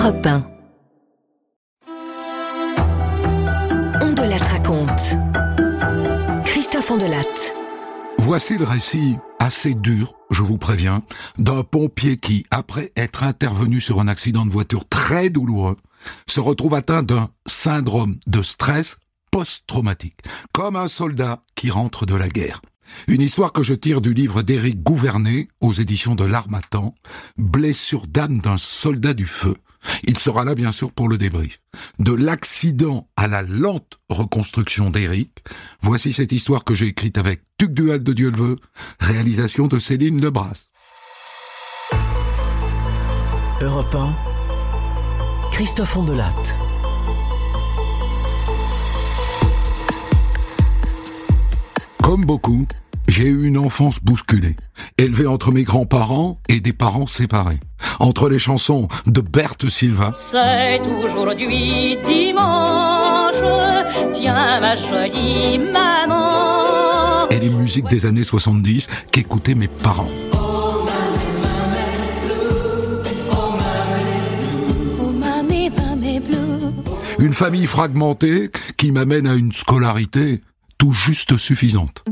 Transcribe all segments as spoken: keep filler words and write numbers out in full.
Europe un. On de Latte raconte. Christophe Ondelatte. Voici le récit assez dur, je vous préviens, d'un pompier qui, après être intervenu sur un accident de voiture très douloureux, se retrouve atteint d'un syndrome de stress post-traumatique, comme un soldat qui rentre de la guerre. Une histoire que je tire du livre d'Éric Gouvernet, aux éditions de l'Harmattan, Blessure d'âme d'un soldat du feu. Il sera là bien sûr pour le débrief. De l'accident à la lente reconstruction d'Éric, voici cette histoire que j'ai écrite avec Tugdual de Dieu le veut, réalisation de Céline Lebras. Europe un, Christophe Ondelatte. Comme beaucoup, j'ai eu une enfance bousculée, élevée entre mes grands-parents et des parents séparés. Entre les chansons de Berthe Silva, c'est aujourd'hui dimanche, tiens ma jolie maman, et les musiques des années soixante-dix qu'écoutaient mes parents. Une famille fragmentée qui m'amène à une scolarité tout juste suffisante.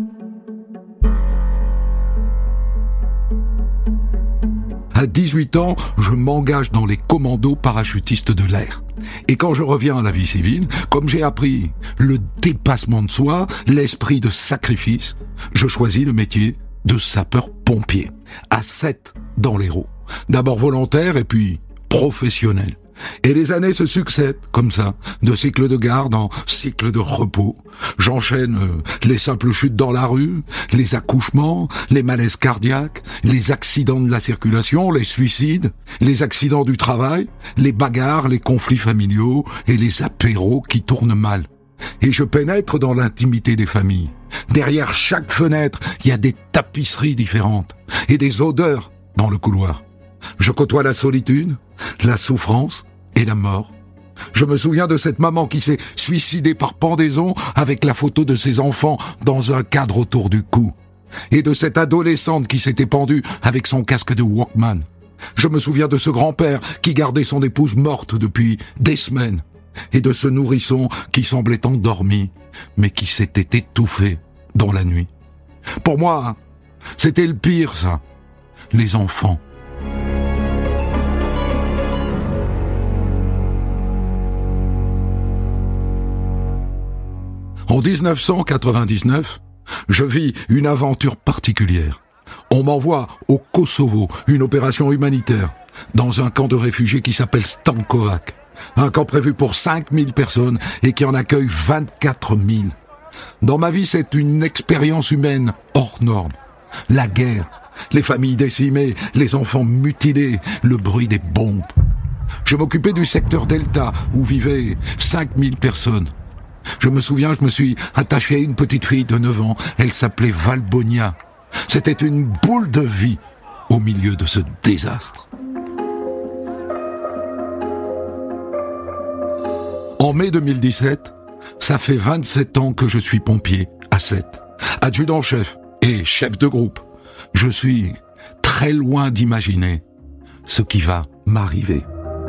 À dix-huit ans, je m'engage dans les commandos parachutistes de l'air. Et quand je reviens à la vie civile, comme j'ai appris le dépassement de soi, l'esprit de sacrifice, je choisis le métier de sapeur-pompier, à sept dans l'Hérault. D'abord volontaire et puis professionnel. Et les années se succèdent, comme ça, de cycle de garde en cycle de repos. J'enchaîne euh, les simples chutes dans la rue, les accouchements, les malaises cardiaques, les accidents de la circulation, les suicides, les accidents du travail, les bagarres, les conflits familiaux et les apéros qui tournent mal. Et je pénètre dans l'intimité des familles. Derrière chaque fenêtre, il y a des tapisseries différentes et des odeurs dans le couloir. Je côtoie la solitude, la souffrance et la mort. Je me souviens de cette maman qui s'est suicidée par pendaison avec la photo de ses enfants dans un cadre autour du cou. Et de cette adolescente qui s'était pendue avec son casque de Walkman. Je me souviens de ce grand-père qui gardait son épouse morte depuis des semaines. Et de ce nourrisson qui semblait endormi, mais qui s'était étouffé dans la nuit. Pour moi, c'était le pire, ça. Les enfants. En dix-neuf cent quatre-vingt-dix-neuf, je vis une aventure particulière. On m'envoie au Kosovo, une opération humanitaire, dans un camp de réfugiés qui s'appelle Stankovac. Un camp prévu pour cinq mille personnes et qui en accueille vingt-quatre mille. Dans ma vie, c'est une expérience humaine hors norme. La guerre, les familles décimées, les enfants mutilés, le bruit des bombes. Je m'occupais du secteur Delta, où vivaient cinq mille personnes. Je me souviens, je me suis attaché à une petite fille de neuf ans. Elle s'appelait Valbonia. C'était une boule de vie au milieu de ce désastre. En mai deux mille dix-sept, ça fait vingt-sept ans que je suis pompier à sept, adjudant-chef et chef de groupe. Je suis très loin d'imaginer ce qui va m'arriver.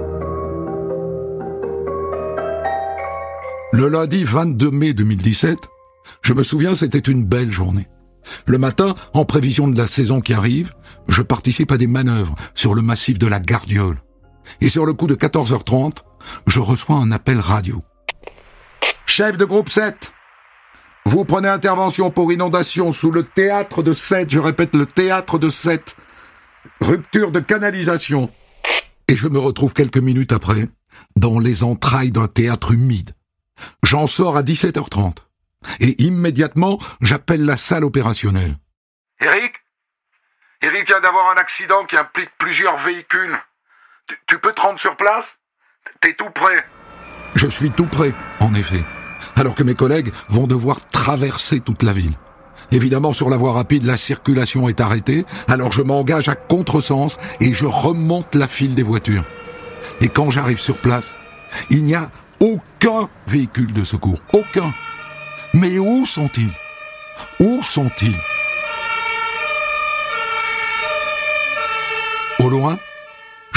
Le lundi vingt-deux mai deux mille dix-sept, je me souviens, c'était une belle journée. Le matin, en prévision de la saison qui arrive, je participe à des manœuvres sur le massif de la Gardiole. Et sur le coup de quatorze heures trente, je reçois un appel radio. Chef de groupe sept, vous prenez intervention pour inondation sous le théâtre de sept, je répète, le théâtre de sept. Rupture de canalisation. Et je me retrouve quelques minutes après, dans les entrailles d'un théâtre humide. J'en sors à dix-sept heures trente. Et immédiatement, j'appelle la salle opérationnelle. Eric ? Eric vient d'avoir un accident qui implique plusieurs véhicules. Tu, tu peux te rendre sur place ? T'es tout prêt ? Je suis tout prêt, en effet. Alors que mes collègues vont devoir traverser toute la ville. Évidemment, sur la voie rapide, la circulation est arrêtée. Alors je m'engage à contresens et je remonte la file des voitures. Et quand j'arrive sur place, il n'y a aucun véhicule de secours. Aucun. Mais où sont-ils ? Où sont-ils ? Au loin, je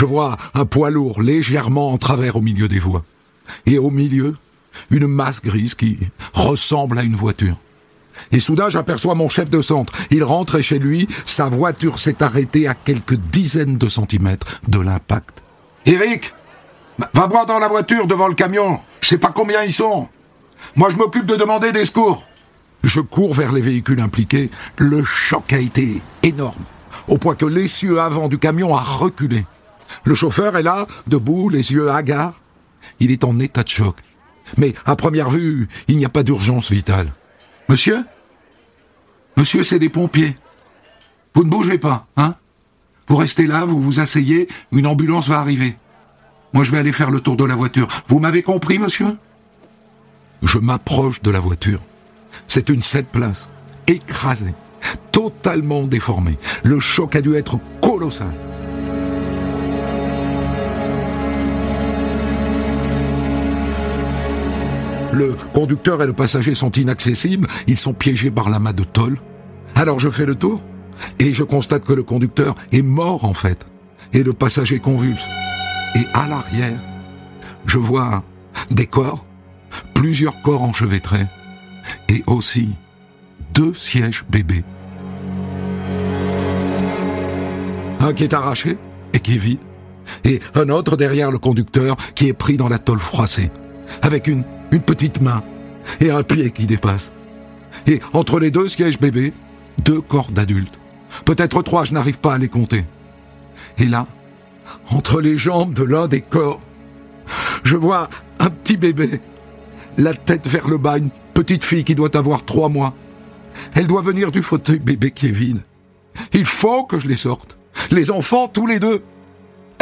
Je vois un poids lourd légèrement en travers au milieu des voies. Et au milieu, une masse grise qui ressemble à une voiture. Et soudain, j'aperçois mon chef de centre. Il rentrait chez lui, sa voiture s'est arrêtée à quelques dizaines de centimètres de l'impact. « Eric, va voir dans la voiture devant le camion. Je sais pas combien ils sont. Moi, je m'occupe de demander des secours. » Je cours vers les véhicules impliqués. Le choc a été énorme, au point que l'essieu avant du camion a reculé. Le chauffeur est là, debout, les yeux hagards. Il est en état de choc. Mais à première vue, il n'y a pas d'urgence vitale. « Monsieur ? Monsieur, c'est des pompiers. Vous ne bougez pas, hein ? Vous restez là, vous vous asseyez, une ambulance va arriver. Moi, je vais aller faire le tour de la voiture. Vous m'avez compris, monsieur ? » Je m'approche de la voiture. C'est une sept places, écrasée, totalement déformée. Le choc a dû être colossal. Le conducteur et le passager sont inaccessibles, ils sont piégés par l'amas de tôle. Alors je fais le tour, et je constate que le conducteur est mort en fait, et le passager convulse. Et à l'arrière, je vois des corps, plusieurs corps enchevêtrés, et aussi deux sièges bébés. Un qui est arraché et qui est vide, et un autre derrière le conducteur qui est pris dans la tôle froissée, avec une, une petite main et un pied qui dépasse. Et entre les deux sièges bébés, deux corps d'adultes. Peut-être trois, je n'arrive pas à les compter. Et là, entre les jambes de l'un des corps, je vois un petit bébé, la tête vers le bas, une petite fille qui doit avoir trois mois. Elle doit venir du fauteuil bébé qui est vide. Il faut que je les sorte. Les enfants, tous les deux. Ah !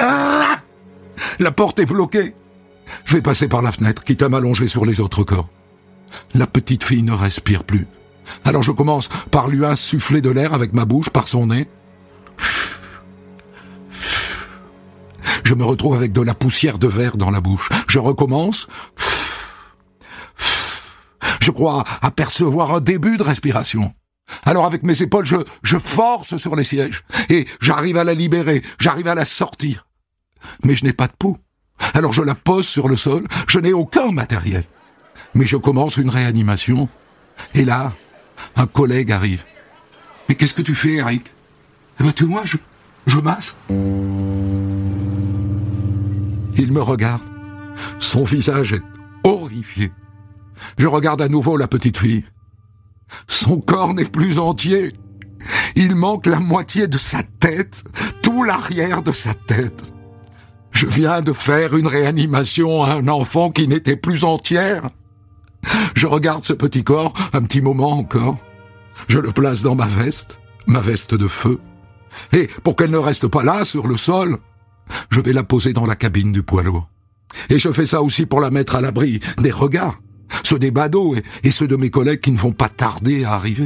La porte est bloquée. Je vais passer par la fenêtre, quitte à m'allonger sur les autres corps. La petite fille ne respire plus. Alors je commence par lui insuffler de l'air avec ma bouche, par son nez. Je me retrouve avec de la poussière de verre dans la bouche. Je recommence. Je crois apercevoir un début de respiration. Alors avec mes épaules, je, je force sur les sièges. Et j'arrive à la libérer, j'arrive à la sortir. Mais je n'ai pas de pouls. Alors je la pose sur le sol, je n'ai aucun matériel. Mais je commence une réanimation. Et là, un collègue arrive. « Mais qu'est-ce que tu fais, Eric ?»« Eh ben tu vois, je, je masse. » Il me regarde. Son visage est horrifié. Je regarde à nouveau la petite fille. Son corps n'est plus entier. Il manque la moitié de sa tête, tout l'arrière de sa tête. Je viens de faire une réanimation à un enfant qui n'était plus entière. Je regarde ce petit corps un petit moment encore. Je le place dans ma veste, ma veste de feu. Et pour qu'elle ne reste pas là, sur le sol, je vais la poser dans la cabine du poids lourd. Et je fais ça aussi pour la mettre à l'abri des regards, ceux des badauds et, et ceux de mes collègues qui ne vont pas tarder à arriver.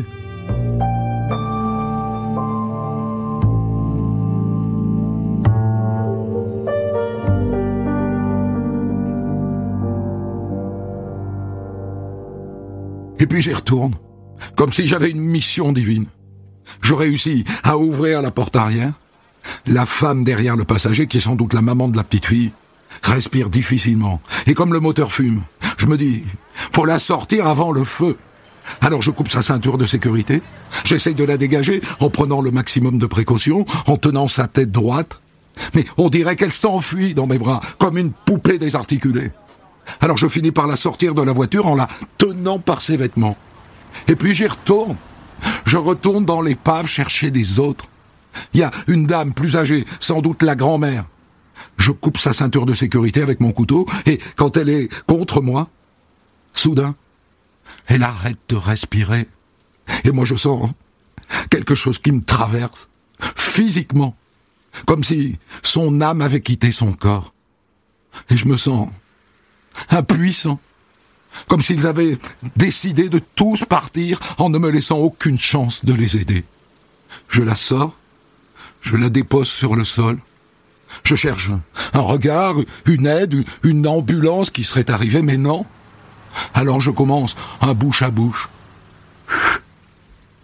Et puis j'y retourne, comme si j'avais une mission divine. Je réussis à ouvrir la porte arrière. La femme derrière le passager, qui est sans doute la maman de la petite fille, respire difficilement. Et comme le moteur fume, je me dis, faut la sortir avant le feu. Alors je coupe sa ceinture de sécurité. J'essaye de la dégager en prenant le maximum de précautions, en tenant sa tête droite. Mais on dirait qu'elle s'enfuit dans mes bras, comme une poupée désarticulée. Alors je finis par la sortir de la voiture en la tenant par ses vêtements. Et puis j'y retourne. Je retourne dans l'épave chercher les autres. Il y a une dame plus âgée, sans doute la grand-mère. Je coupe sa ceinture de sécurité avec mon couteau, et quand elle est contre moi, soudain, elle arrête de respirer. Et moi je sens quelque chose qui me traverse, physiquement, comme si son âme avait quitté son corps. Et je me sens impuissant, comme s'ils avaient décidé de tous partir en ne me laissant aucune chance de les aider. Je la sors, je la dépose sur le sol, je cherche un regard, une aide, une ambulance qui serait arrivée, mais non. Alors je commence un bouche à bouche.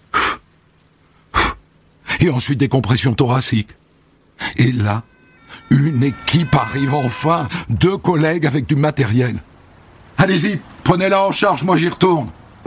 Et ensuite des compressions thoraciques. Et là, Une équipe arrive enfin, deux collègues avec du matériel. Allez-y, prenez-la en charge, moi j'y retourne.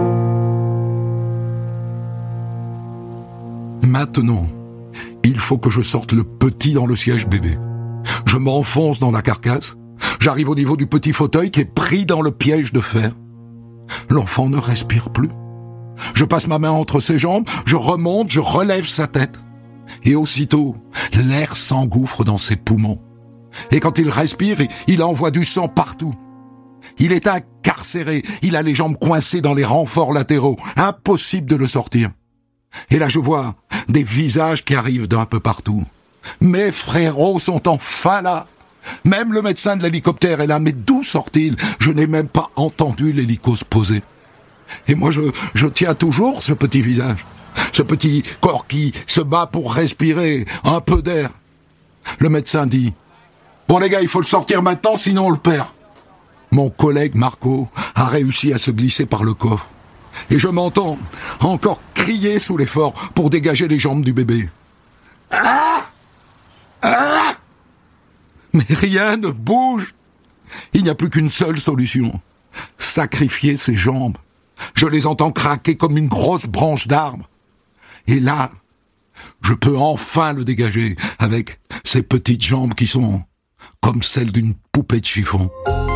Maintenant, il faut que je sorte le petit dans le siège bébé. Je m'enfonce dans la carcasse. J'arrive au niveau du petit fauteuil qui est pris dans le piège de fer. L'enfant ne respire plus. Je passe ma main entre ses jambes, je remonte, je relève sa tête. Et aussitôt, l'air s'engouffre dans ses poumons. Et quand il respire, il envoie du sang partout. Il est incarcéré, il a les jambes coincées dans les renforts latéraux. Impossible de le sortir. Et là, je vois des visages qui arrivent d'un peu partout. Mes frérots sont enfin là. Même le médecin de l'hélicoptère est là, mais d'où sort-il? Je n'ai même pas entendu l'hélico se poser. Et moi, je, je tiens toujours ce petit visage, ce petit corps qui se bat pour respirer un peu d'air. Le médecin dit « Bon les gars, il faut le sortir maintenant, sinon on le perd. » Mon collègue Marco a réussi à se glisser par le coffre. Et je m'entends encore crier sous l'effort pour dégager les jambes du bébé. Ah! Ah! Mais rien ne bouge. Il n'y a plus qu'une seule solution. Sacrifier ses jambes. Je les entends craquer comme une grosse branche d'arbre. Et là, je peux enfin le dégager avec ces petites jambes qui sont comme celles d'une poupée de chiffon.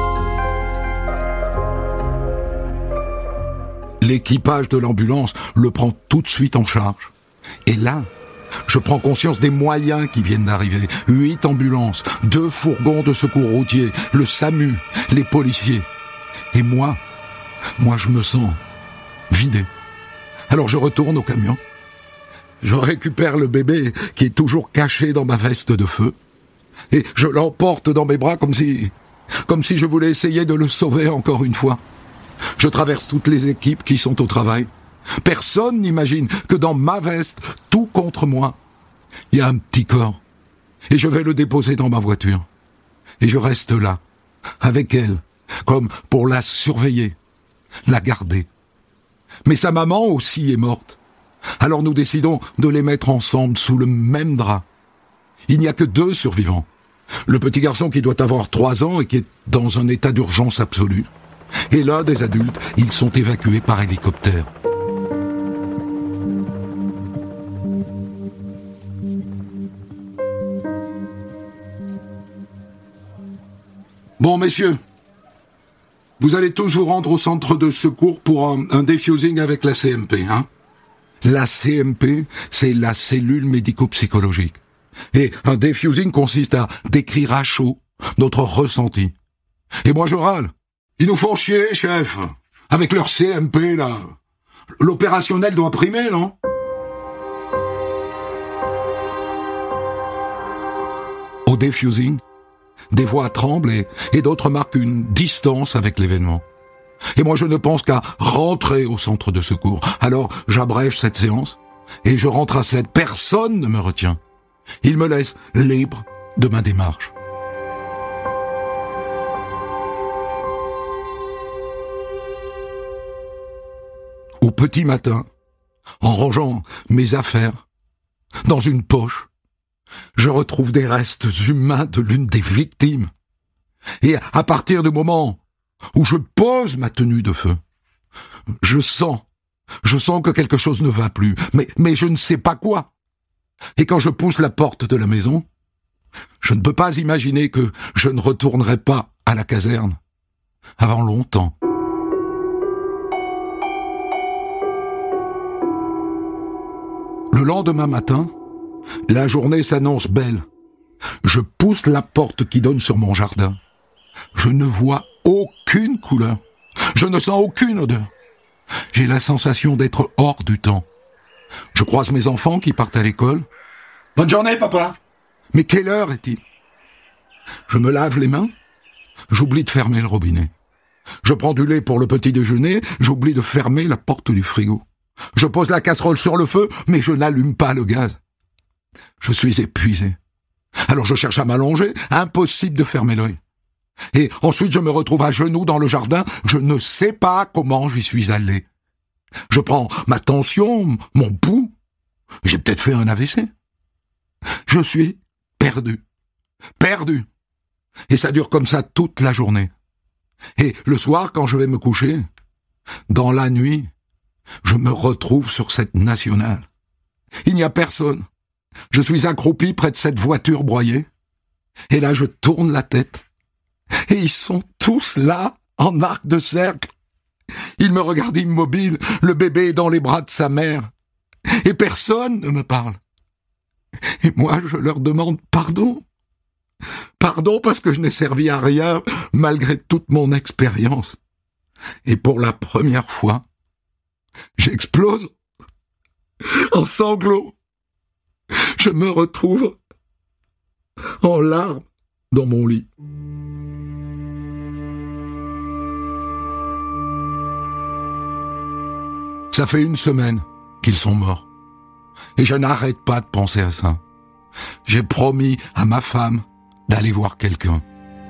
L'équipage de l'ambulance le prend tout de suite en charge. Et là, je prends conscience des moyens qui viennent d'arriver. Huit ambulances, deux fourgons de secours routiers, le SAMU, les policiers. Et moi, moi je me sens vidé. Alors je retourne au camion. Je récupère le bébé qui est toujours caché dans ma veste de feu. Et je l'emporte dans mes bras comme si, comme si je voulais essayer de le sauver encore une fois. Je traverse toutes les équipes qui sont au travail. Personne n'imagine que dans ma veste, tout contre moi, il y a un petit corps. Et je vais le déposer dans ma voiture. Et je reste là, avec elle, comme pour la surveiller, la garder. Mais sa maman aussi est morte. Alors nous décidons de les mettre ensemble sous le même drap. Il n'y a que deux survivants. Le petit garçon qui doit avoir trois ans et qui est dans un état d'urgence absolue. Et l'un des adultes, ils sont évacués par hélicoptère. Bon, messieurs, vous allez tous vous rendre au centre de secours pour un, un defusing avec la C M P, hein? La C M P, c'est la cellule médico-psychologique. Et un defusing consiste à décrire à chaud notre ressenti. Et moi, je râle. Ils nous font chier, chef. Avec leur C M P, là. L'opérationnel doit primer, non? Au defusing, des voix tremblent et, et d'autres marquent une distance avec l'événement. Et moi, je ne pense qu'à rentrer au centre de secours. Alors, j'abrège cette séance et je rentre à sept. Personne ne me retient. Il me laisse libre de ma démarche. Au petit matin, en rangeant mes affaires dans une poche, je retrouve des restes humains de l'une des victimes. Et à partir du moment où je pose ma tenue de feu, je sens, je sens que quelque chose ne va plus, mais, mais je ne sais pas quoi. Et quand je pousse la porte de la maison, je ne peux pas imaginer que je ne retournerai pas à la caserne avant longtemps. Le lendemain matin, la journée s'annonce belle. Je pousse la porte qui donne sur mon jardin. Je ne vois aucune couleur. Je ne sens aucune odeur. J'ai la sensation d'être hors du temps. Je croise mes enfants qui partent à l'école. « Bonne journée, papa !»« Mais quelle heure est-il » Je me lave les mains. J'oublie de fermer le robinet. Je prends du lait pour le petit déjeuner. J'oublie de fermer la porte du frigo. Je pose la casserole sur le feu, mais je n'allume pas le gaz. Je suis épuisé. Alors je cherche à m'allonger, impossible de fermer l'œil. Et ensuite je me retrouve à genoux dans le jardin, je ne sais pas comment j'y suis allé. Je prends ma tension, mon pouls. J'ai peut-être fait un A V C. Je suis perdu. perdu. Et ça dure comme ça toute la journée. Et le soir, quand je vais me coucher, dans la nuit, je me retrouve sur cette nationale. Il n'y a personne. Je suis accroupi près de cette voiture broyée. Et là, je tourne la tête. Et ils sont tous là, en arc de cercle. Ils me regardent immobile, le bébé dans les bras de sa mère. Et personne ne me parle. Et moi, je leur demande pardon. Pardon parce que je n'ai servi à rien, malgré toute mon expérience. Et pour la première fois, j'explose en sanglots. Je me retrouve en larmes dans mon lit. Ça fait une semaine qu'ils sont morts. Et je n'arrête pas de penser à ça. J'ai promis à ma femme d'aller voir quelqu'un.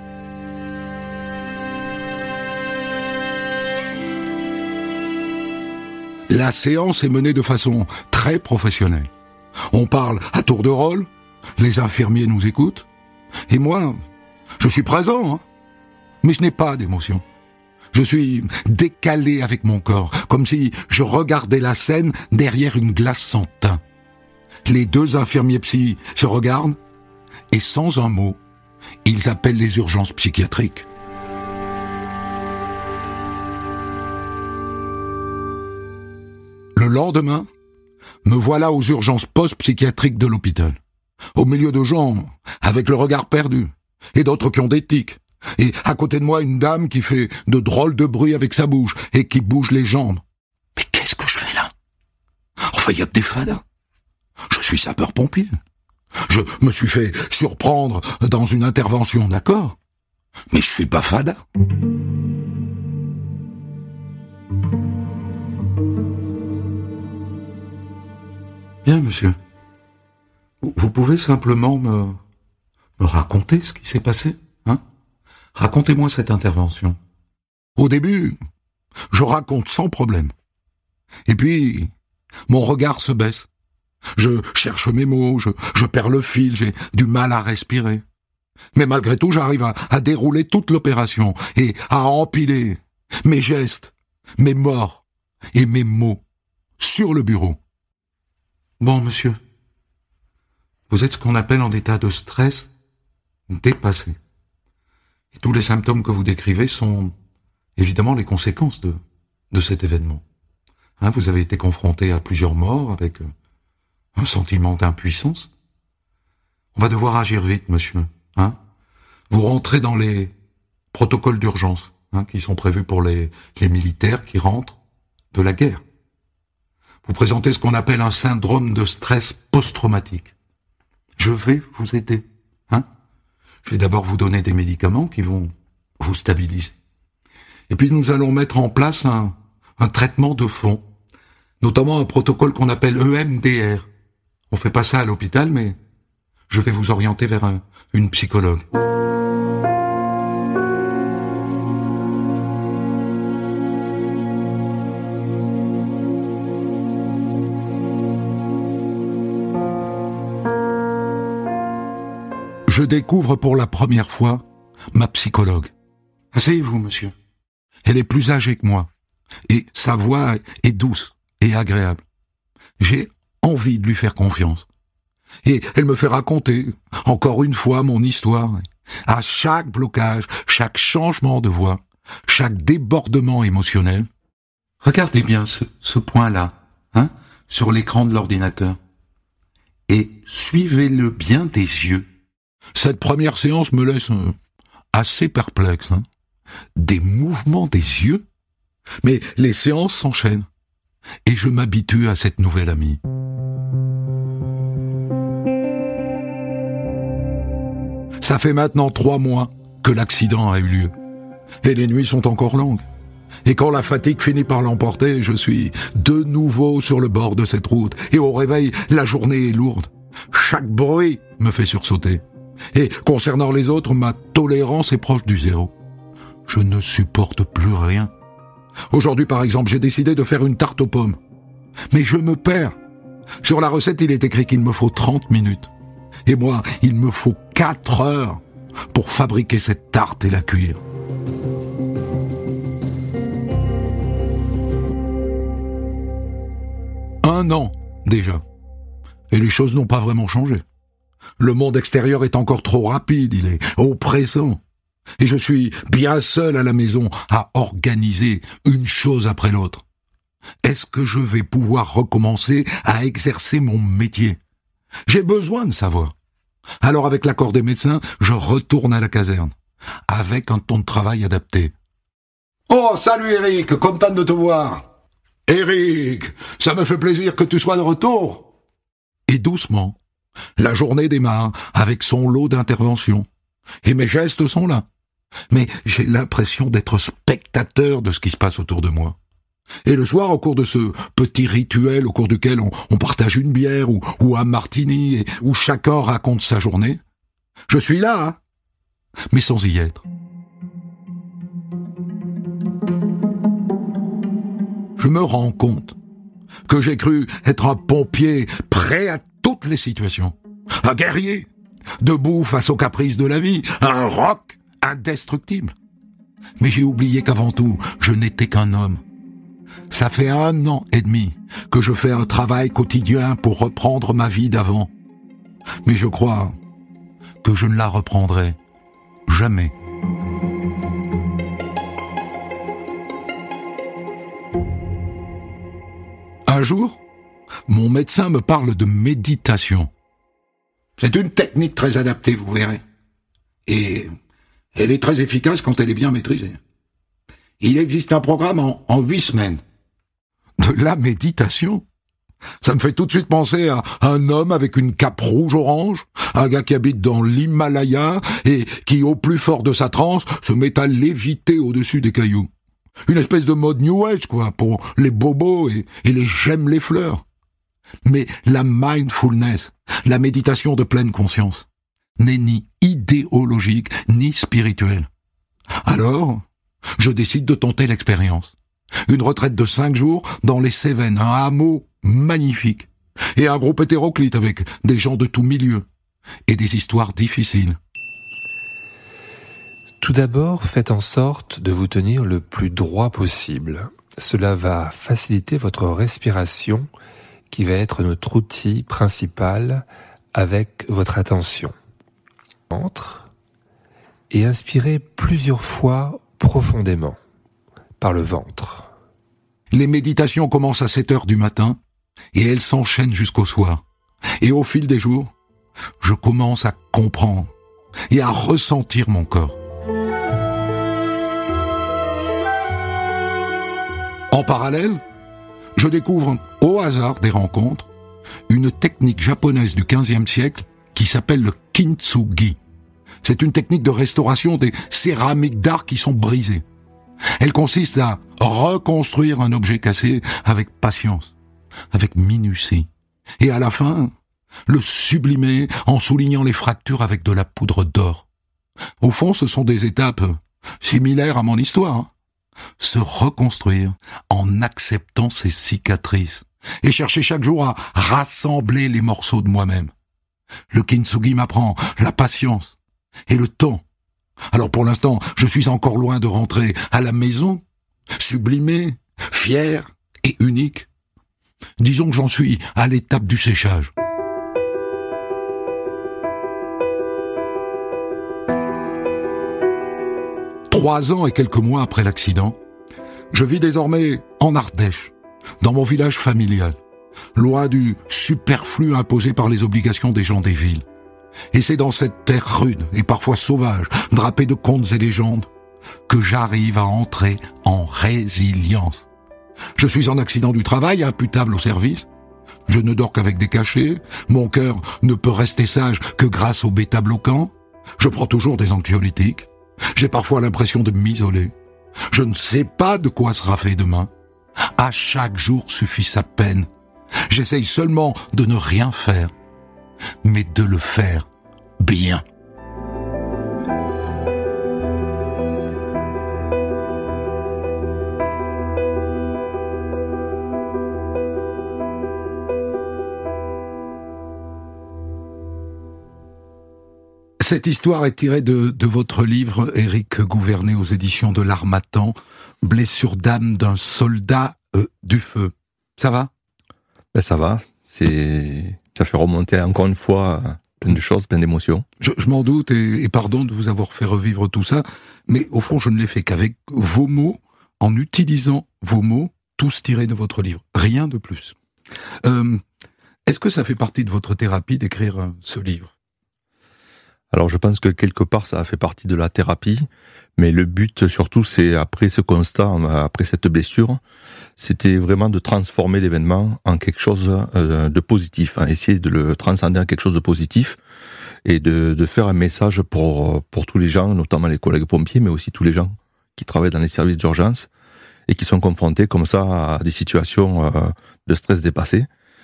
La séance est menée de façon très professionnelle. On parle à tour de rôle, les infirmiers nous écoutent, et moi, je suis présent, hein, mais je n'ai pas d'émotion. Je suis décalé avec mon corps, comme si je regardais la scène derrière une glace sans teint. Les deux infirmiers psy se regardent, et sans un mot, ils appellent les urgences psychiatriques. Le lendemain, me voilà aux urgences post-psychiatriques de l'hôpital, au milieu de gens avec le regard perdu, et d'autres qui ont des tics, et à côté de moi une dame qui fait de drôles de bruit avec sa bouche, et qui bouge les jambes. Mais qu'est-ce que je fais là? Enfin, il y a que des fadas. Je suis sapeur-pompier. Je me suis fait surprendre dans une intervention, d'accord, mais je suis pas fada. Bien, monsieur. Vous pouvez simplement me, me raconter ce qui s'est passé, hein? Racontez-moi cette intervention. Au début, je raconte sans problème. Et puis, mon regard se baisse. Je cherche mes mots, je, je perds le fil, j'ai du mal à respirer. Mais malgré tout, j'arrive à, à dérouler toute l'opération et à empiler mes gestes, mes morts et mes mots sur le bureau. Bon, monsieur, vous êtes ce qu'on appelle en état de stress dépassé. Et tous les symptômes que vous décrivez sont évidemment les conséquences de, de cet événement. Hein, vous avez été confronté à plusieurs morts avec un sentiment d'impuissance. On va devoir agir vite, monsieur. Hein, vous rentrez dans les protocoles d'urgence hein, qui sont prévus pour les, les militaires qui rentrent de la guerre. Vous présentez ce qu'on appelle un syndrome de stress post-traumatique. Je vais vous aider. Hein, je vais d'abord vous donner des médicaments qui vont vous stabiliser. Et puis nous allons mettre en place un, un traitement de fond, notamment un protocole qu'on appelle E M D R. On fait pas ça à l'hôpital, mais je vais vous orienter vers un, une psychologue. Je découvre pour la première fois ma psychologue. Asseyez-vous, monsieur. Elle est plus âgée que moi, et sa voix est douce et agréable. J'ai envie de lui faire confiance. Et elle me fait raconter, encore une fois, mon histoire. À chaque blocage, chaque changement de voix, chaque débordement émotionnel. Regardez bien ce, ce point-là, hein, sur l'écran de l'ordinateur. Et suivez-le bien des yeux. Cette première séance me laisse euh, assez perplexe. Hein. Des mouvements des yeux. Mais les séances s'enchaînent. Et je m'habitue à cette nouvelle amie. Ça fait maintenant trois mois que l'accident a eu lieu. Et les nuits sont encore longues. Et quand la fatigue finit par l'emporter, je suis de nouveau sur le bord de cette route. Et au réveil, la journée est lourde. Chaque bruit me fait sursauter. Et concernant les autres, ma tolérance est proche du zéro. Je ne supporte plus rien. Aujourd'hui, par exemple, j'ai décidé de faire une tarte aux pommes. Mais je me perds. Sur la recette, il est écrit qu'il me faut trente minutes. Et moi, il me faut quatre heures pour fabriquer cette tarte et la cuire. Un an, déjà. Et les choses n'ont pas vraiment changé. Le monde extérieur est encore trop rapide, il est oppressant. Et je suis bien seul à la maison à organiser une chose après l'autre. Est-ce que je vais pouvoir recommencer à exercer mon métier ? J'ai besoin de savoir. Alors avec l'accord des médecins, je retourne à la caserne, avec un ton de travail adapté. « Oh, salut Eric, content de te voir !»« Eric, ça me fait plaisir que tu sois de retour !» Et doucement, la journée démarre avec son lot d'interventions. Et mes gestes sont là. Mais j'ai l'impression d'être spectateur de ce qui se passe autour de moi. Et le soir, au cours de ce petit rituel au cours duquel on, on partage une bière ou, ou un martini, et où chacun raconte sa journée, je suis là, hein, mais sans y être. Je me rends compte que j'ai cru être un pompier prêt à toutes les situations, un guerrier, debout face aux caprices de la vie, un roc indestructible. Mais j'ai oublié qu'avant tout, je n'étais qu'un homme. Ça fait un an et demi que je fais un travail quotidien pour reprendre ma vie d'avant. Mais je crois que je ne la reprendrai jamais. Un jour, mon médecin me parle de méditation. C'est une technique très adaptée, vous verrez. Et elle est très efficace quand elle est bien maîtrisée. Il existe un programme en, en huit semaines. De la méditation ? Ça me fait tout de suite penser à un homme avec une cape rouge-orange, un gars qui habite dans l'Himalaya et qui, au plus fort de sa transe, se met à léviter au-dessus des cailloux. Une espèce de mode New Age, quoi, pour les bobos et, et les j'aime les fleurs. Mais la mindfulness, la méditation de pleine conscience, n'est ni idéologique ni spirituelle. Alors, je décide de tenter l'expérience. Une retraite de cinq jours dans les Cévennes, un hameau magnifique, et un groupe hétéroclite avec des gens de tout milieu, et des histoires difficiles. Tout d'abord, faites en sorte de vous tenir le plus droit possible. Cela va faciliter votre respiration, qui va être notre outil principal avec votre attention. Entre et inspirez plusieurs fois profondément par le ventre. Les méditations commencent à sept heures du matin et elles s'enchaînent jusqu'au soir. Et au fil des jours, je commence à comprendre et à ressentir mon corps. En parallèle, je découvre au hasard des rencontres une technique japonaise du quinzième siècle qui s'appelle le kintsugi. C'est une technique de restauration des céramiques d'art qui sont brisées. Elle consiste à reconstruire un objet cassé avec patience, avec minutie, et à la fin, le sublimer en soulignant les fractures avec de la poudre d'or. Au fond, ce sont des étapes similaires à mon histoire. Hein. Se reconstruire en acceptant ses cicatrices et chercher chaque jour à rassembler les morceaux de moi-même. Le kintsugi m'apprend la patience et le temps. Alors pour l'instant, je suis encore loin de rentrer à la maison, sublimé, fier et unique. Disons que j'en suis à l'étape du séchage. Trois ans et quelques mois après l'accident, je vis désormais en Ardèche, dans mon village familial, loin du superflu imposé par les obligations des gens des villes. Et c'est dans cette terre rude et parfois sauvage, drapée de contes et légendes, que j'arrive à entrer en résilience. Je suis en accident du travail, imputable au service. Je ne dors qu'avec des cachets. Mon cœur ne peut rester sage que grâce au bêta-bloquant. Je prends toujours des anxiolytiques. J'ai parfois l'impression de m'isoler. Je ne sais pas de quoi sera fait demain. À chaque jour suffit sa peine. J'essaye seulement de ne rien faire, mais de le faire bien. Cette histoire est tirée de, de votre livre, Éric Gouvernet, aux éditions de l'Harmattan, Blessure d'âme d'un soldat euh, du feu. Ça va ? Ben ça va. C'est, ça fait remonter encore une fois plein de choses, plein d'émotions. Je, je m'en doute, et, et pardon de vous avoir fait revivre tout ça, mais au fond, je ne l'ai fait qu'avec vos mots, en utilisant vos mots, tous tirés de votre livre. Rien de plus. Euh, est-ce que ça fait partie de votre thérapie d'écrire euh, ce livre ? Alors je pense que quelque part ça a fait partie de la thérapie, mais le but surtout c'est après ce constat, après cette blessure, c'était vraiment de transformer l'événement en quelque chose de positif, hein, essayer de le transcender en quelque chose de positif et de, de faire un message pour, pour tous les gens, notamment les collègues pompiers, mais aussi tous les gens qui travaillent dans les services d'urgence et qui sont confrontés comme ça à des situations de stress dépassé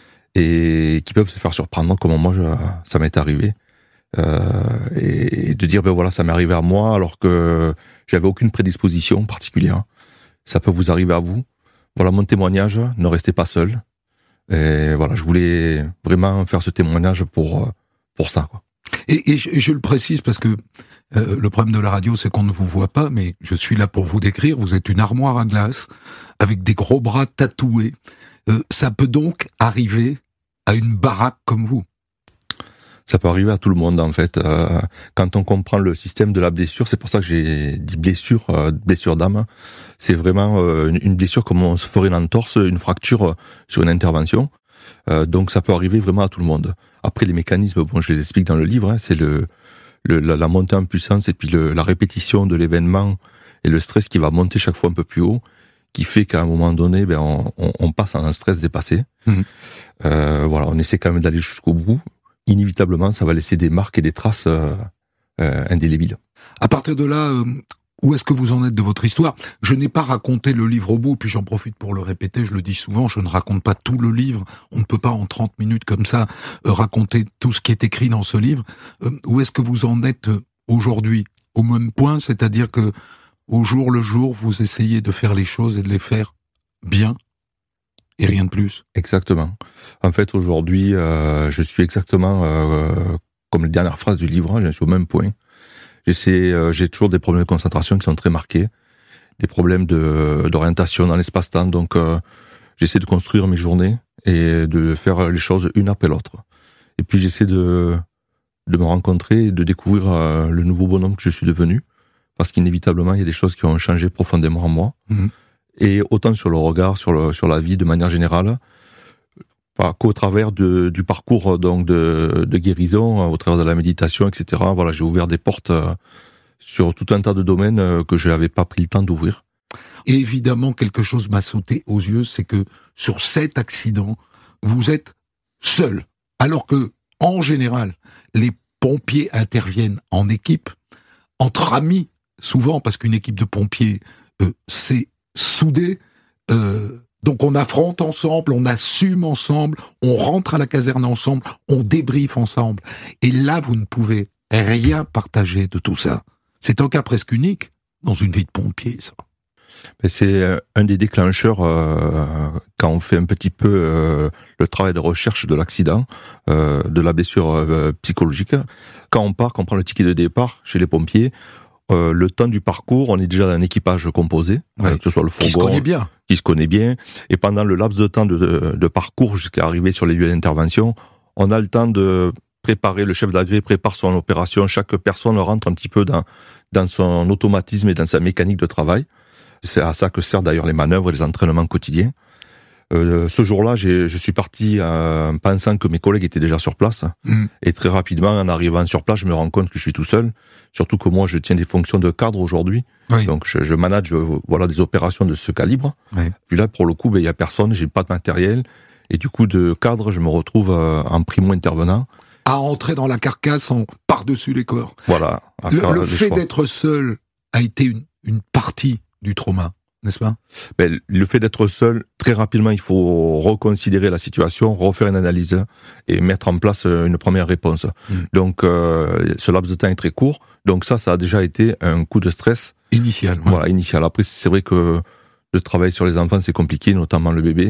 et qui peuvent se faire surprendre comme moi je, ça m'est arrivé. Euh, et de dire ben voilà ça m'est arrivé à moi alors que j'avais aucune prédisposition particulière. Ça peut vous arriver à vous. Voilà mon témoignage, ne restez pas seul. Et voilà, je voulais vraiment faire ce témoignage pour pour ça quoi. Et, et, je, et je le précise parce que euh, le problème de la radio c'est qu'on ne vous voit pas, mais je suis là pour vous décrire. Vous êtes une armoire à glace avec des gros bras tatoués. Euh, ça peut donc arriver à une baraque comme vous. Ça peut arriver à tout le monde en fait. Euh, quand on comprend le système de la blessure, c'est pour ça que j'ai dit blessure, euh, blessure d'âme. C'est vraiment euh, une, une blessure comme on se ferait une entorse, une fracture sur une intervention. Euh, donc ça peut arriver vraiment à tout le monde. Après les mécanismes, bon, je les explique dans le livre. Hein, c'est le, le la, la montée en puissance et puis le, la répétition de l'événement et le stress qui va monter chaque fois un peu plus haut, qui fait qu'à un moment donné, ben on, on, on passe à un stress dépassé. Mmh. Euh, voilà, on essaie quand même d'aller jusqu'au bout. Inévitablement, ça va laisser des marques et des traces euh, euh, indélébiles. À partir de là, euh, où est-ce que vous en êtes de votre histoire ? Je n'ai pas raconté le livre au bout, puis j'en profite pour le répéter, je le dis souvent, je ne raconte pas tout le livre. On ne peut pas en trente minutes comme ça euh, raconter tout ce qui est écrit dans ce livre. Euh, où est-ce que vous en êtes aujourd'hui ? Au même point, c'est-à-dire que au jour le jour, vous essayez de faire les choses et de les faire bien ? Et rien de plus. Exactement. En fait, aujourd'hui, euh, je suis exactement euh, comme les dernières phrases du livre, hein, je suis au même point. J'essaie, euh, j'ai toujours des problèmes de concentration qui sont très marqués, des problèmes de, d'orientation dans l'espace-temps, donc euh, j'essaie de construire mes journées et de faire les choses une après l'autre. Et puis j'essaie de, de me rencontrer et de découvrir euh, le nouveau bonhomme que je suis devenu, parce qu'inévitablement, il y a des choses qui ont changé profondément en moi. Mmh. Et autant sur le regard, sur, le, sur la vie de manière générale, qu'au travers de, du parcours donc de, de guérison, au travers de la méditation, et cetera. Voilà, j'ai ouvert des portes sur tout un tas de domaines que je n'avais pas pris le temps d'ouvrir. Et évidemment, quelque chose m'a sauté aux yeux, c'est que sur cet accident, vous êtes seul. Alors que, en général, les pompiers interviennent en équipe, entre amis, souvent, parce qu'une équipe de pompiers, euh, c'est soudé, euh, donc on affronte ensemble, on assume ensemble, on rentre à la caserne ensemble, on débriefe ensemble. Et là, vous ne pouvez rien partager de tout ça. C'est un cas presque unique dans une vie de pompier, ça. Mais c'est un des déclencheurs euh, quand on fait un petit peu euh, le travail de recherche de l'accident, euh, de la blessure euh, psychologique. Quand on part, quand on prend le ticket de départ chez les pompiers, Euh, le temps du parcours, on est déjà un équipage composé, ouais, euh, que ce soit le fourgon, qui se connaît bien, qui se connaît bien. Et pendant le laps de temps de, de, de parcours jusqu'à arriver sur les lieux d'intervention, on a le temps de préparer. Le chef d'agré prépare son opération. Chaque personne rentre un petit peu dans dans son automatisme et dans sa mécanique de travail. C'est à ça que servent d'ailleurs les manœuvres et les entraînements quotidiens. Euh, ce jour-là, j'ai, je suis parti euh, pensant que mes collègues étaient déjà sur place. Mmh. Et très rapidement, en arrivant sur place, je me rends compte que je suis tout seul. Surtout que moi, je tiens des fonctions de cadre aujourd'hui. Oui. Donc, je, je manage euh, voilà, des opérations de ce calibre. Oui. Puis là, pour le coup, il ben, n'y a personne, j'ai pas de matériel. Et du coup, de cadre, je me retrouve euh, en primo-intervenant. À entrer dans la carcasse en par-dessus les corps. Voilà. Le, le fait choix. d'être seul a été une, une partie du trauma, n'est-ce pas ? Ben, le fait d'être seul, très rapidement, il faut reconsidérer la situation, refaire une analyse et mettre en place une première réponse. Mmh. Donc, euh, ce laps de temps est très court. Donc ça, ça a déjà été un coup de stress. Initial. Ouais. Voilà, initial. Après, c'est vrai que de travailler sur les enfants, c'est compliqué, notamment le bébé.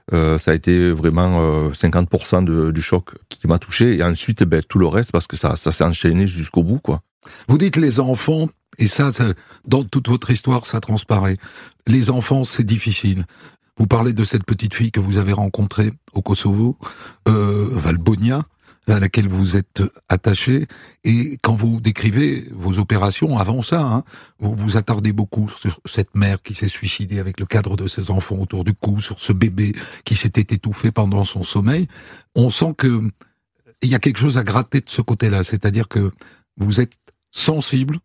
Euh, ça a été vraiment euh, cinquante pour cent de, du choc qui m'a touché. Et ensuite, ben, tout le reste, parce que ça, ça s'est enchaîné jusqu'au bout, quoi. Vous dites les enfants, et ça, ça, dans toute votre histoire, ça transparaît. Les enfants, c'est difficile. Vous parlez de cette petite fille que vous avez rencontrée au Kosovo, euh, Valbonia, à laquelle vous êtes attaché, et quand vous décrivez vos opérations avant ça, hein, vous vous attardez beaucoup sur cette mère qui s'est suicidée avec le cadre de ses enfants autour du cou, sur ce bébé qui s'était étouffé pendant son sommeil. On sent que il y a quelque chose à gratter de ce côté-là, c'est-à-dire que vous êtes sensible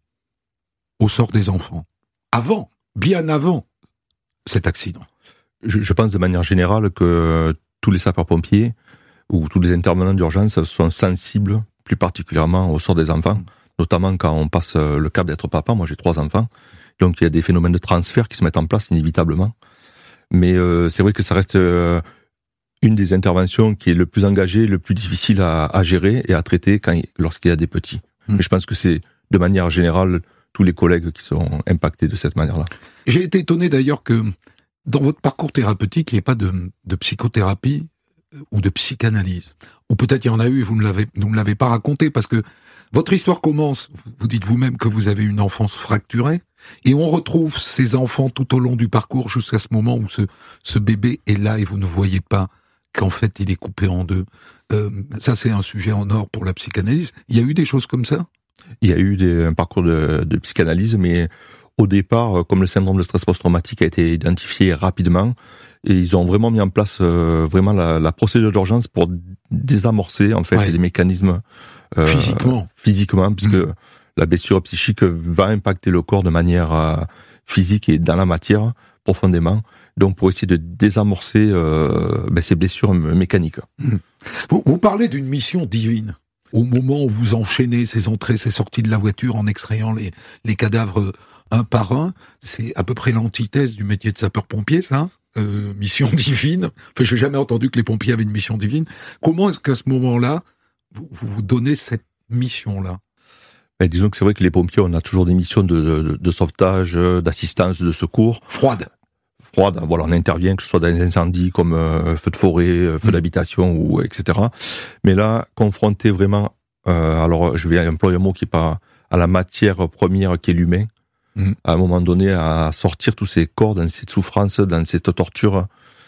au sort des enfants. Avant, bien avant cet accident. Je, je pense de manière générale que tous les sapeurs-pompiers ou tous les intervenants d'urgence sont sensibles, plus particulièrement au sort des enfants, mmh. notamment quand on passe le cap d'être papa. Moi, j'ai trois enfants, donc il y a des phénomènes de transfert qui se mettent en place inévitablement. Mais euh, c'est vrai que ça reste euh, une des interventions qui est le plus engagée, le plus difficile à, à gérer et à traiter quand, lorsqu'il y a des petits. Mmh. Mais je pense que c'est de manière générale tous les collègues qui sont impactés de cette manière-là. J'ai été étonné d'ailleurs que dans votre parcours thérapeutique, il n'y ait pas de, de psychothérapie ou de psychanalyse. Ou peut-être il y en a eu et vous ne l'avez, vous ne l'avez pas raconté, parce que votre histoire commence, vous dites vous-même que vous avez une enfance fracturée, et on retrouve ces enfants tout au long du parcours jusqu'à ce moment où ce, ce bébé est là et vous ne voyez pas qu'en fait il est coupé en deux. Euh, ça c'est un sujet en or pour la psychanalyse. Il y a eu des choses comme ça ? Il y a eu des, un parcours de, de psychanalyse, mais au départ, comme le syndrome de stress post-traumatique a été identifié rapidement, et ils ont vraiment mis en place euh, vraiment la, la procédure d'urgence pour désamorcer en fait ouais. les mécanismes euh, physiquement, physiquement, puisque mmh. la blessure psychique va impacter le corps de manière euh, physique et dans la matière profondément. Donc pour essayer de désamorcer euh, ben, ces blessures mécaniques. Mmh. Vous, vous parlez d'une mission divine. Au moment où vous enchaînez ces entrées, ces sorties de la voiture en extrayant les, les cadavres un par un, c'est à peu près l'antithèse du métier de sapeur-pompier, ça, euh, mission divine. Enfin, j'ai jamais entendu que les pompiers avaient une mission divine. Comment est-ce qu'à ce moment-là, vous vous, vous donnez cette mission-là ? Ben, disons que c'est vrai que les pompiers, on a toujours des missions de, de, de sauvetage, d'assistance, de secours. Froide. Froide, voilà, on intervient, que ce soit dans les incendies comme euh, feu de forêt, euh, feu mmh. d'habitation, ou et cetera. Mais là, confronté vraiment, euh, alors je vais employer un mot qui n'est pas à la matière première qui est l'humain, mmh. à un moment donné, à sortir tous ces corps dans cette souffrance, dans cette torture,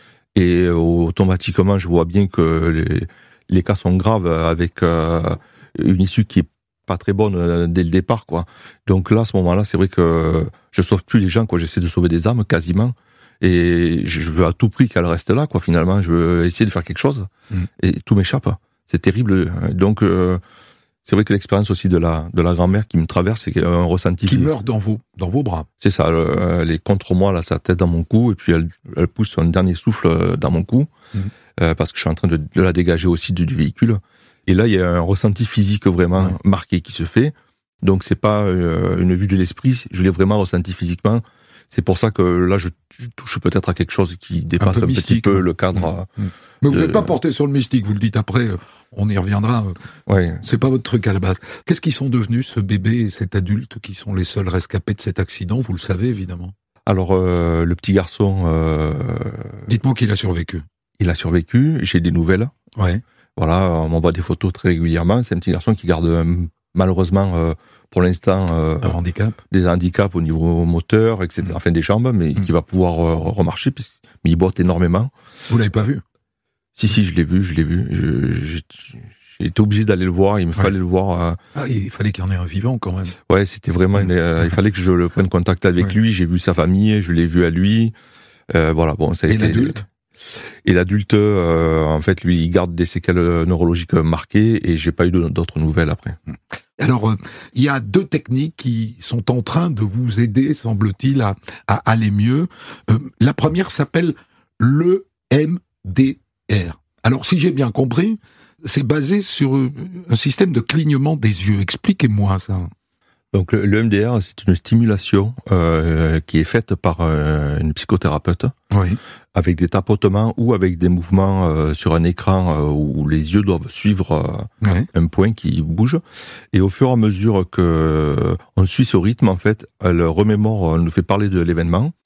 et euh, automatiquement, je vois bien que les, les cas sont graves, avec euh, une issue qui est pas très bonne euh, dès le départ, quoi. Donc là, à ce moment-là, c'est vrai que je sauve plus les gens, quoi. J'essaie de sauver des âmes, quasiment. Et je veux à tout prix qu'elle reste là, quoi, finalement. Je veux essayer de faire quelque chose. Mmh. Et tout m'échappe. C'est terrible. Donc, euh, c'est vrai que l'expérience aussi de la, de la grand-mère qui me traverse, c'est un ressenti. Qui meurt dans vos, dans vos bras. C'est ça. Elle, elle est contre moi, là, sa tête dans mon cou, et puis elle, elle pousse un dernier souffle dans mon cou, mmh. euh, parce que je suis en train de, de la dégager aussi du, du véhicule. Et là, il y a un ressenti physique vraiment ouais. marqué qui se fait. Donc, c'est pas euh, une vue de l'esprit. Je l'ai vraiment ressenti physiquement. C'est pour ça que là, je, je touche peut-être à quelque chose qui dépasse un, un mystique, petit peu le cadre. Mmh. Mais vous n'êtes de... pas porté sur le mystique, vous le dites après, on y reviendra. Ouais. C'est pas votre truc à la base. Qu'est-ce qu'ils sont devenus, ce bébé et cet adulte, qui sont les seuls rescapés de cet accident? Vous le savez, évidemment. Alors, euh, le petit garçon... Euh... Dites-moi qu'il a survécu. Il a survécu, j'ai des nouvelles. Ouais. Voilà, on m'envoie des photos très régulièrement. C'est un petit garçon qui garde... Euh, malheureusement, euh, pour l'instant, euh, un handicap. Des handicaps au niveau moteur, et cetera. Mmh. Enfin, des jambes, mais mmh. qui va pouvoir euh, remarcher, puisqu'il mais il boite énormément. Vous l'avez pas vu? Si, si, je l'ai vu, je l'ai vu. Je, je, j'ai été obligé d'aller le voir, il me ouais. fallait le voir. Euh... Ah, il fallait qu'il y en ait un vivant, quand même. Ouais, c'était vraiment... Mmh. Une, euh, il fallait que je le prenne contact avec ouais. lui, j'ai vu sa famille, je l'ai vu à lui. Euh, voilà, bon, ça a et été... l'adulte? Et l'adulte, euh, en fait, lui, il garde des séquelles neurologiques marquées, et j'ai pas eu d'autres nouvelles après. Mmh. Alors, euh, il y a deux techniques qui sont en train de vous aider, semble-t-il, à, à aller mieux. Euh, la première s'appelle l'E M D R. Alors, si j'ai bien compris, c'est basé sur un système de clignement des yeux. Expliquez-moi ça. Donc, l'E M D R, c'est une stimulation euh, qui est faite par euh, une psychothérapeute, oui. avec des tapotements ou avec des mouvements euh, sur un écran euh, où les yeux doivent suivre euh, oui. un point qui bouge. Et au fur et à mesure que on suit ce rythme, en fait, elle remémore, elle nous fait parler de l'événement.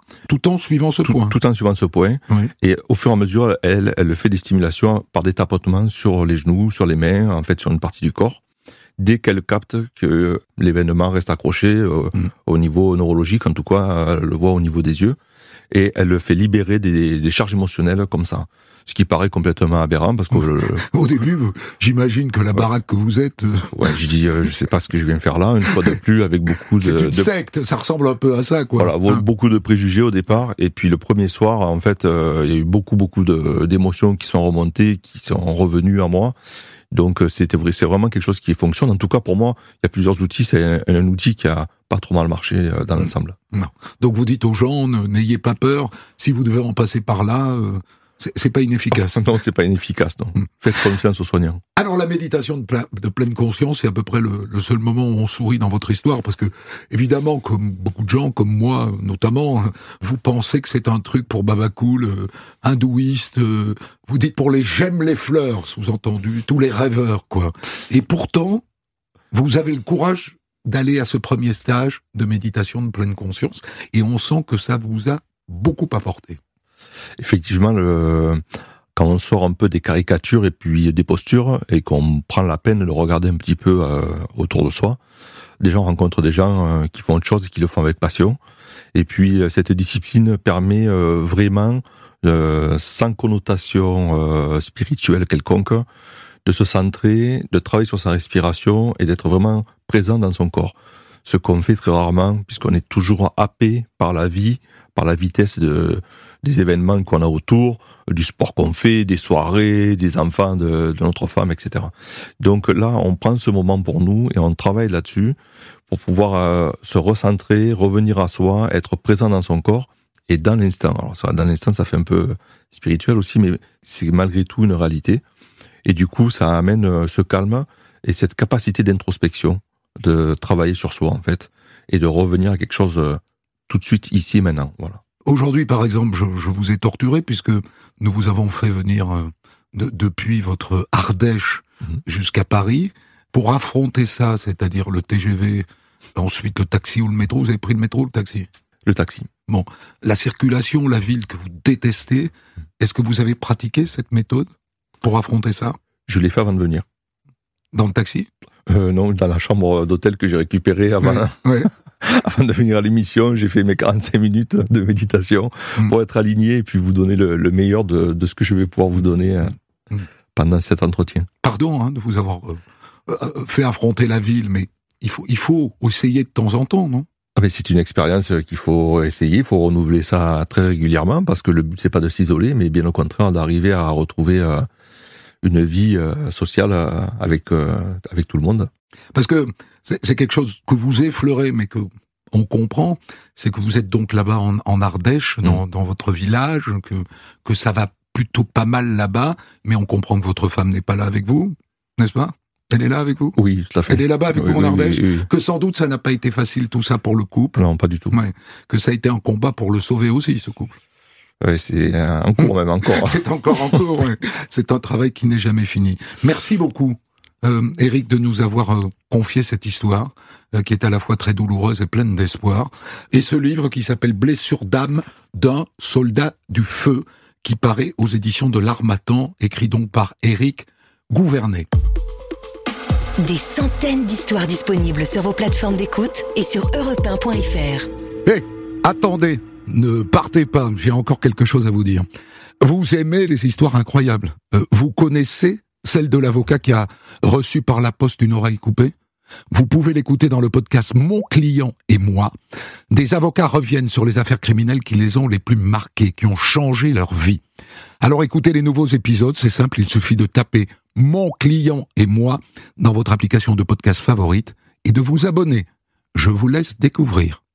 Tout en suivant ce tout, point. Tout en suivant ce point. Oui. Et au fur et à mesure, elle, elle fait des stimulations par des tapotements sur les genoux, sur les mains, en fait sur une partie du corps. Dès qu'elle capte que l'événement reste accroché euh, mmh. au niveau neurologique, en tout cas, elle le voit au niveau des yeux, et elle le fait libérer des, des charges émotionnelles comme ça. Ce qui paraît complètement aberrant parce que... Le... Au début, j'imagine que la baraque que vous êtes... Euh... Ouais, j'ai dit, euh, je sais pas ce que je viens faire là, une fois de plus, avec beaucoup de... C'est une de... secte, ça ressemble un peu à ça, quoi. Voilà, hein. Beaucoup de préjugés au départ, et puis le premier soir, en fait, euh, il y a eu beaucoup, beaucoup de, d'émotions qui sont remontées, qui sont revenues à moi. Donc c'était vrai, c'est vraiment quelque chose qui fonctionne. En tout cas, pour moi, il y a plusieurs outils. C'est un, un outil qui a pas trop mal marché dans l'ensemble. Non. Donc vous dites aux gens, n'ayez pas peur. Si vous devez en passer par là, euh, c'est, c'est pas inefficace. Non, c'est pas inefficace. Non. Mm. Faites confiance aux soignants. Alors la méditation de, ple- de pleine conscience, c'est à peu près le, le seul moment où on sourit dans votre histoire, parce que évidemment, comme beaucoup de gens, comme moi notamment, vous pensez que c'est un truc pour babacool, euh, hindouiste. Euh, vous dites pour les j'aime les fleurs, sous-entendu, tous les rêveurs, quoi. Et pourtant, vous avez le courage d'aller à ce premier stage de méditation de pleine conscience, et on sent que ça vous a beaucoup apporté. Effectivement, le... quand on sort un peu des caricatures et puis des postures, et qu'on prend la peine de regarder un petit peu euh, autour de soi, déjà on rencontre des gens euh, qui font autre chose et qui le font avec passion. Et puis cette discipline permet euh, vraiment, euh, sans connotation euh, spirituelle quelconque, de se centrer, de travailler sur sa respiration et d'être vraiment présent dans son corps. Ce qu'on fait très rarement, puisqu'on est toujours happé par la vie, par la vitesse de, des événements qu'on a autour, du sport qu'on fait, des soirées, des enfants de, de notre femme, et cetera. Donc là, on prend ce moment pour nous et on travaille là-dessus pour pouvoir euh, se recentrer, revenir à soi, être présent dans son corps et dans l'instant. Alors ça, dans l'instant, ça fait un peu spirituel aussi, mais c'est malgré tout une réalité. Et du coup, ça amène euh, ce calme et cette capacité d'introspection, de travailler sur soi, en fait, et de revenir à quelque chose euh, tout de suite, ici et maintenant. Voilà. Aujourd'hui, par exemple, je, je vous ai torturé, puisque nous vous avons fait venir euh, de, depuis votre Ardèche mmh. jusqu'à Paris, pour affronter ça, c'est-à-dire le T G V, ensuite le taxi ou le métro. Vous avez pris le métro ou le taxi ? Le taxi. Bon, la circulation, la ville que vous détestez, est-ce que vous avez pratiqué cette méthode pour affronter ça ? Je l'ai fait avant de venir. Dans le taxi ? euh, Non, dans la chambre d'hôtel que j'ai récupérée avant, ouais, ouais. avant de venir à l'émission. J'ai fait mes quarante-cinq minutes de méditation mmh. pour être aligné et puis vous donner le, le meilleur de, de ce que je vais pouvoir vous donner euh, mmh. pendant cet entretien. Pardon hein, de vous avoir euh, euh, fait affronter la ville, mais il faut, il faut essayer de temps en temps, non ? Ah ben c'est une expérience qu'il faut essayer, il faut renouveler ça très régulièrement parce que le but c'est pas de s'isoler, mais bien au contraire d'arriver à retrouver euh, une vie euh, sociale euh, avec euh, avec tout le monde. Parce que c'est, c'est quelque chose que vous effleurez, mais que on comprend, c'est que vous êtes donc là-bas en, en Ardèche, dans, mmh. dans votre village, que que ça va plutôt pas mal là-bas, mais on comprend que votre femme n'est pas là avec vous, n'est-ce pas ? Elle est là avec vous ? Oui, tout à fait. Elle est là-bas avec oui, vous en oui, Ardèche ? oui, oui. Que sans doute ça n'a pas été facile tout ça pour le couple ? Non, pas du tout. Ouais. Que ça a été un combat pour le sauver aussi, ce couple ? Oui, c'est en cours même, encore. C'est encore en cours, ouais. C'est un travail qui n'est jamais fini. Merci beaucoup, euh, Éric, de nous avoir euh, confié cette histoire, euh, qui est à la fois très douloureuse et pleine d'espoir. Et ce livre qui s'appelle « Blessure d'âme d'un soldat du feu », qui paraît aux éditions de l'Harmattan, écrit donc par Éric Gouvernet. Des centaines d'histoires disponibles sur vos plateformes d'écoute et sur europe un point f r. Hé, hey, attendez, ne partez pas, j'ai encore quelque chose à vous dire. Vous aimez les histoires incroyables. Euh, vous connaissez celle de l'avocat qui a reçu par la poste une oreille coupée ? Vous pouvez l'écouter dans le podcast Mon client et moi. Des avocats reviennent sur les affaires criminelles qui les ont les plus marquées, qui ont changé leur vie. Alors écoutez les nouveaux épisodes, c'est simple, il suffit de taper Mon client et moi dans votre application de podcast favorite et de vous abonner. Je vous laisse découvrir.